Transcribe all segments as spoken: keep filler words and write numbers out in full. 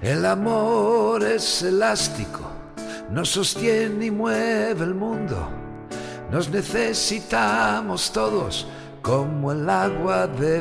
El amor es elástico, nos sostiene y mueve el mundo. Nos necesitamos todos como el agua de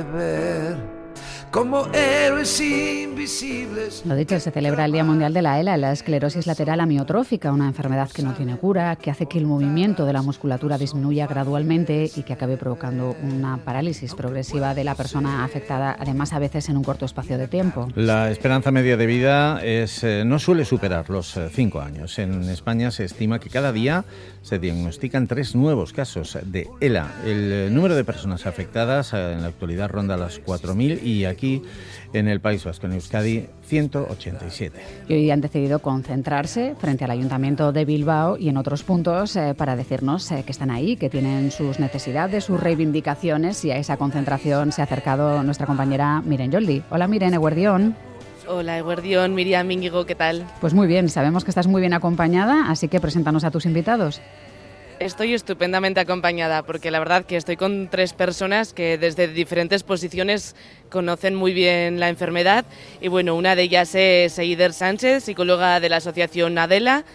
beber. Como héroes invisibles. Lo dicho, se celebra el Día Mundial de la ELA, la esclerosis lateral amiotrófica, una enfermedad que no tiene cura, que hace que el movimiento de la musculatura disminuya gradualmente y que acabe provocando una parálisis progresiva de la persona afectada, además a veces en un corto espacio de tiempo. La esperanza media de vida es, eh, no suele superar los eh, cinco años. En España se estima que cada día se diagnostican tres nuevos casos de ELA. El eh, número de personas afectadas eh, en la actualidad ronda las cuatro mil y aquí en el País Vasco, en Euskadi, ciento ochenta y siete. Y hoy han decidido concentrarse frente al Ayuntamiento de Bilbao y en otros puntos eh, para decirnos eh, que están ahí, que tienen sus necesidades, sus reivindicaciones, y a esa concentración se ha acercado nuestra compañera Miren Yoldi. Hola Miren, eguerdión. Hola eguerdión, Miriam, Íñigo, ¿qué tal? Pues muy bien, sabemos que estás muy bien acompañada, así que preséntanos a tus invitados. Estoy estupendamente acompañada porque la verdad que estoy con tres personas que desde diferentes posiciones conocen muy bien la enfermedad y bueno, una de ellas es Eider Sánchez, psicóloga de la asociación Adela,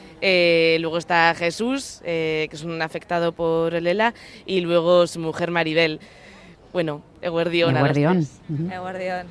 eh, luego está Jesús, eh, que es un afectado por el ELA, y luego su mujer Maribel. Bueno, eguerdión. Eguerdión. Uh-huh. Eguerdión.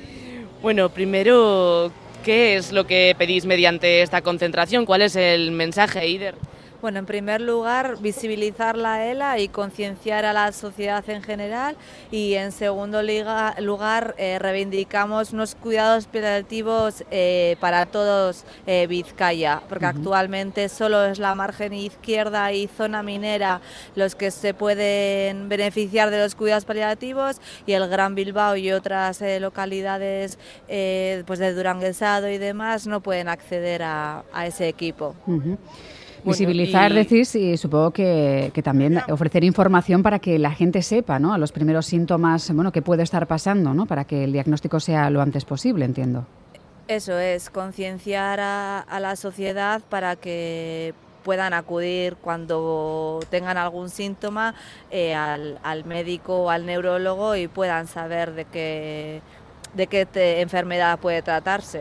Bueno, primero, ¿qué es lo que pedís mediante esta concentración? ¿Cuál es el mensaje, Eider? Bueno, en primer lugar, visibilizar la ELA y concienciar a la sociedad en general, y en segundo lugar, eh, reivindicamos unos cuidados paliativos eh, para todos eh, Vizcaya, porque uh-huh. actualmente solo es la margen izquierda y zona minera los que se pueden beneficiar de los cuidados paliativos, y el Gran Bilbao y otras eh, localidades eh, pues de Duranguesado y demás no pueden acceder a, a ese equipo. Uh-huh. Visibilizar, bueno, y... decís, y supongo que, que también ofrecer información para que la gente sepa, ¿no?, a los primeros síntomas, bueno, qué puede estar pasando, ¿no?, para que el diagnóstico sea lo antes posible, entiendo. Eso es, concienciar a, a la sociedad para que puedan acudir cuando tengan algún síntoma eh, al, al médico o al neurólogo y puedan saber de qué, de qué te, enfermedad puede tratarse.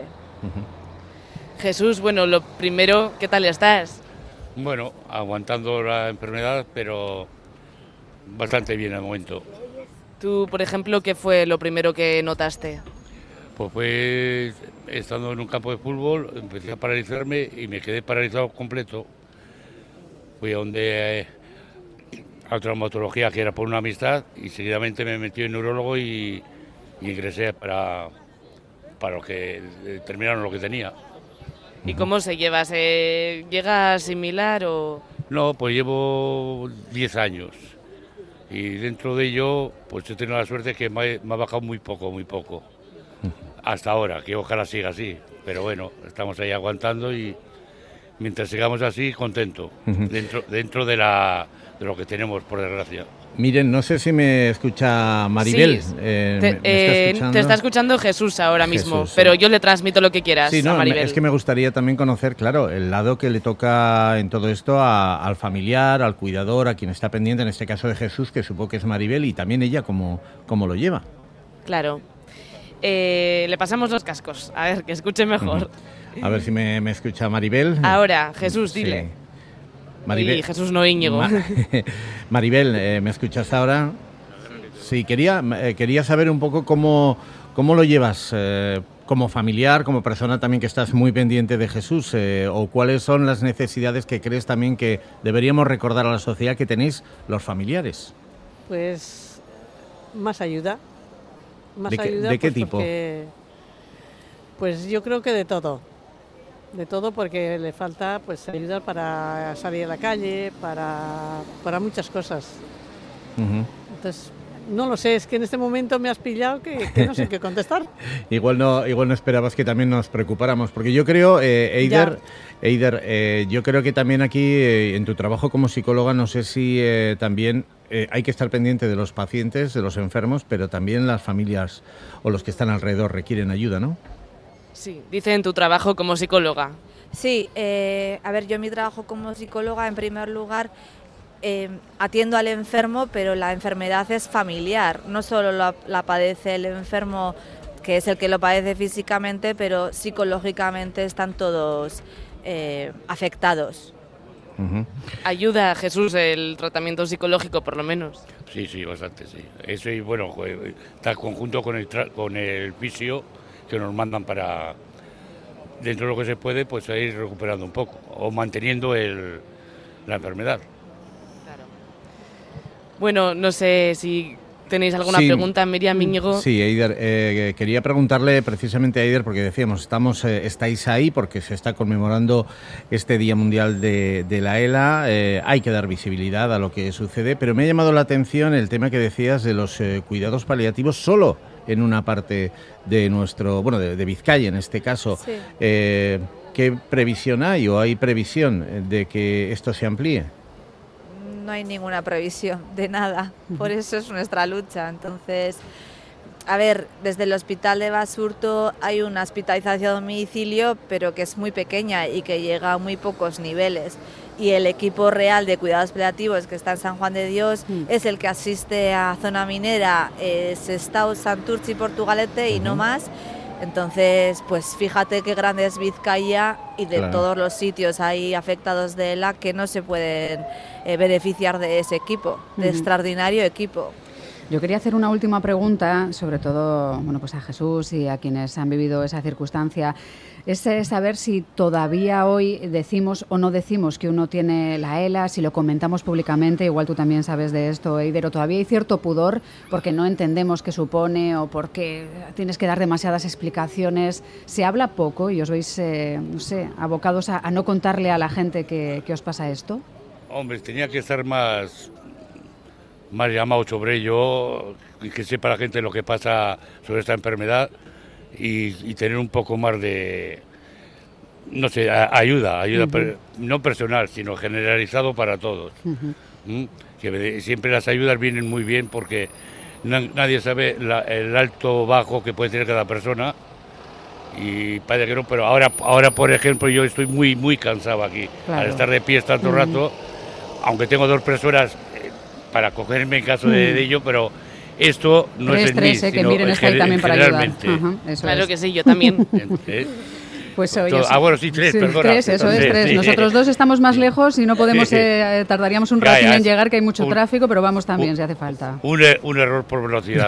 Uh-huh. Jesús, bueno, lo primero, ¿qué tal estás? Bueno, aguantando la enfermedad, pero bastante bien al momento. Tú, por ejemplo, ¿qué fue lo primero que notaste? Pues fue estando en un campo de fútbol, empecé a paralizarme y me quedé paralizado completo. Fui a donde eh, a traumatología, que era por una amistad, y seguidamente me metí en neurólogo y, y ingresé para, para que determinaron lo que tenía. ¿Y cómo se lleva? ¿Se llega similar o...? No, pues llevo diez años y dentro de ello pues he tenido la suerte que me, me ha bajado muy poco, muy poco. Hasta ahora, que ojalá siga así, pero bueno, estamos ahí aguantando y mientras sigamos así, contento, uh-huh. dentro, dentro de, la, de lo que tenemos, por desgracia. Miren, no sé si me escucha Maribel. Sí, eh, te, ¿me, me está eh, te está escuchando Jesús ahora mismo, Jesús, sí. Pero yo le transmito lo que quieras sí, no, a Maribel. Es que me gustaría también conocer, claro, el lado que le toca en todo esto a, al familiar, al cuidador, a quien está pendiente, en este caso de Jesús, que supongo que es Maribel, y también ella cómo, cómo lo lleva. Claro. Eh, le pasamos los cascos, a ver, que escuche mejor. Uh-huh. A ver si me, me escucha Maribel. Ahora, Jesús, dile. Sí. Maribel, y Jesús no Íñigo. Ma- Maribel, eh, ¿me escuchas ahora? Sí, quería, eh, quería saber un poco cómo, cómo lo llevas eh, como familiar, como persona también que estás muy pendiente de Jesús, eh, o cuáles son las necesidades que crees también que deberíamos recordar a la sociedad que tenéis los familiares. Pues más ayuda. Más ¿De qué, ayuda, ¿de qué pues tipo? Porque, pues yo creo que de todo. De todo, porque le falta pues ayuda para salir a la calle, para, para muchas cosas. Uh-huh. Entonces, no lo sé, es que en este momento me has pillado que, que no sé qué contestar. igual no igual no esperabas que también nos preocupáramos, porque yo creo, eh, Eider, Eider eh, yo creo que también aquí, eh, en tu trabajo como psicóloga, no sé si eh, también eh, hay que estar pendiente de los pacientes, de los enfermos, pero también las familias o los que están alrededor requieren ayuda, ¿no? Sí, dice en tu trabajo como psicóloga. Sí, eh, a ver, yo en mi trabajo como psicóloga, en primer lugar, eh, atiendo al enfermo, pero la enfermedad es familiar. No solo la, la padece el enfermo que es el que lo padece físicamente, pero psicológicamente están todos eh, afectados. Uh-huh. ¿Ayuda, Jesús, el tratamiento psicológico, por lo menos? Sí, sí, bastante, sí. Eso y bueno, está conjunto con el, tra- con el fisio que nos mandan para, dentro de lo que se puede, pues ir recuperando un poco o manteniendo el, la enfermedad. Claro. Bueno, no sé si tenéis alguna sí, pregunta, Miriam, Íñigo. Sí, Eider, eh, quería preguntarle precisamente a Eider, porque decíamos, estamos, eh, estáis ahí porque se está conmemorando este Día Mundial de, de la ELA, eh, hay que dar visibilidad a lo que sucede, pero me ha llamado la atención el tema que decías de los eh, cuidados paliativos solo en una parte de nuestro, bueno, de, de Vizcaya en este caso. Sí. Eh, ¿Qué previsión hay o hay previsión de que esto se amplíe? No hay ninguna previsión de nada, por eso es nuestra lucha. Entonces, a ver, desde el hospital de Basurto hay una hospitalización a domicilio, pero que es muy pequeña y que llega a muy pocos niveles. Y el equipo real de cuidados paliativos que está en San Juan de Dios mm. es el que asiste a Zona Minera, eh, Sestao, Santurce y Portugalete y uh-huh. no más. Entonces, pues fíjate qué grande es Vizcaya y de claro. todos los sitios ahí afectados de ELA que no se pueden eh, beneficiar de ese equipo, de uh-huh. extraordinario equipo. Yo quería hacer una última pregunta, sobre todo bueno, pues a Jesús y a quienes han vivido esa circunstancia. Es saber si todavía hoy decimos o no decimos que uno tiene la ELA, si lo comentamos públicamente, igual tú también sabes de esto, Eider, o todavía hay cierto pudor porque no entendemos qué supone o porque tienes que dar demasiadas explicaciones. Se habla poco y os veis, eh, no sé, abocados a, a no contarle a la gente que, que os pasa esto. Hombre, tenía que estar más... más llamado sobre ello y que sepa la gente lo que pasa sobre esta enfermedad y, y tener un poco más de, no sé, a, ayuda, ayuda uh-huh. per, no personal, sino generalizado para todos. Uh-huh. ¿Mm? Que siempre las ayudas vienen muy bien porque na, nadie sabe la, el alto o bajo que puede tener cada persona y parece que no, pero ahora, ahora por ejemplo, yo estoy muy, muy cansado aquí, claro. al estar de pie tanto uh-huh. rato, aunque tengo dos personas para cogerme en caso de, de ello, pero esto no tres, es en tres, mí, eh, que miren está ahí también para ayudar. Uh-huh, eso claro es. que sí, yo también. ¿Eh? Pues oye, ah, bueno, sí, tres, sí, perdona. Tres, eso Entonces, es, tres. Sí. Nosotros dos estamos más lejos y no podemos, eh, tardaríamos un rato en llegar, que hay mucho un, tráfico, pero vamos también un, si hace falta. Un, un error por velocidad.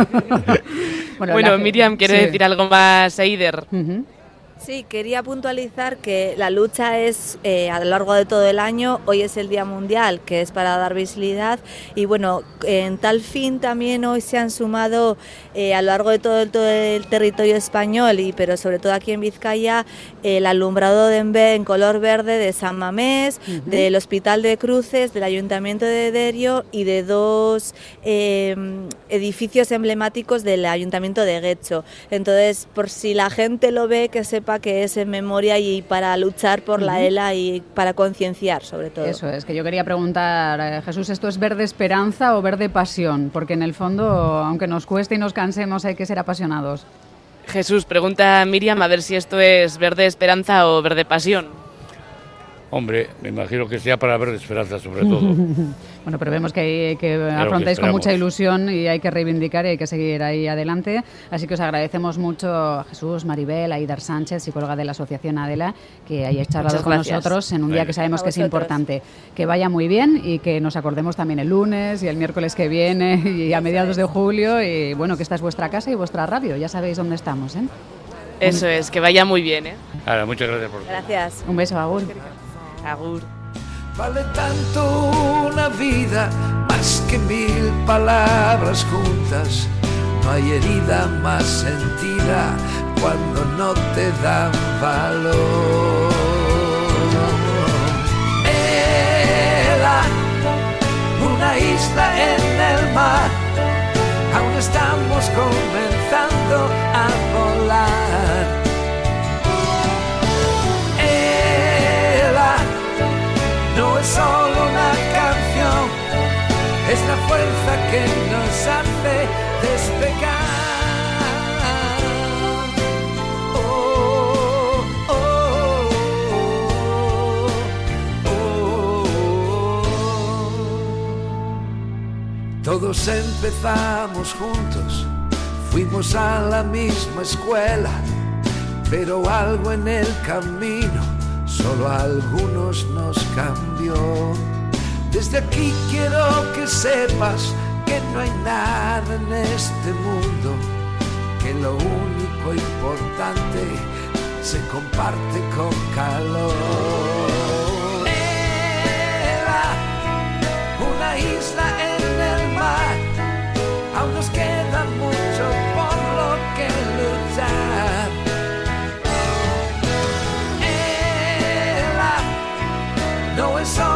bueno, bueno Miriam, ¿quiere sí. decir algo más, Eider? Uh-huh. Sí, quería puntualizar que la lucha es eh, a lo largo de todo el año. Hoy es el Día Mundial, que es para dar visibilidad. Y bueno, en tal fin también hoy se han sumado eh, a lo largo de todo el, todo el territorio español, y pero sobre todo aquí en Vizcaya, el alumbrado de Envé en color verde de San Mamés, uh-huh. del Hospital de Cruces, del Ayuntamiento de Derio y de dos eh, edificios emblemáticos del Ayuntamiento de Guecho. Entonces, por si la gente lo ve, que sepa que es en memoria y para luchar por uh-huh. la ELA y para concienciar sobre todo. Eso es, que yo quería preguntar, eh, Jesús, ¿esto es verde esperanza o verde pasión? Porque en el fondo, aunque nos cueste y nos cansemos, hay que ser apasionados. Jesús, pregunta a Miriam a ver si esto es verde esperanza o verde pasión. Hombre, me imagino que sea para verde esperanza sobre todo. Bueno, pero vemos que, hay, que afrontáis con mucha ilusión y hay que reivindicar y hay que seguir ahí adelante. Así que os agradecemos mucho a Jesús, Maribel, a Eider Sánchez, psicóloga de la Asociación Adela, que hayáis charlado Muchas con gracias. nosotros en un día que sabemos que es importante. Que vaya muy bien y que nos acordemos también el lunes y el miércoles que viene y a mediados de julio. Y bueno, que esta es vuestra casa y vuestra radio. Ya sabéis dónde estamos, ¿eh? Eso es, que vaya muy bien, ¿eh? Ahora, muchas gracias por Gracias. Un beso, agur. Agur. Vale tanto una vida más que mil palabras juntas. No hay herida más sentida cuando no te dan valor. Ela, una isla en el mar, aún estamos comenzando a volar. No es solo una canción, es la fuerza que nos hace despegar. Oh, oh, oh, oh. Todos empezamos juntos, Fuimos a la misma escuela, pero algo en el camino solo a algunos nos cambió. Desde aquí quiero que sepas que no hay nada en este mundo, que lo único importante se comparte con calor. Era una isla en el mar, aún nos queda mucho por lo que luchar. Era no es solo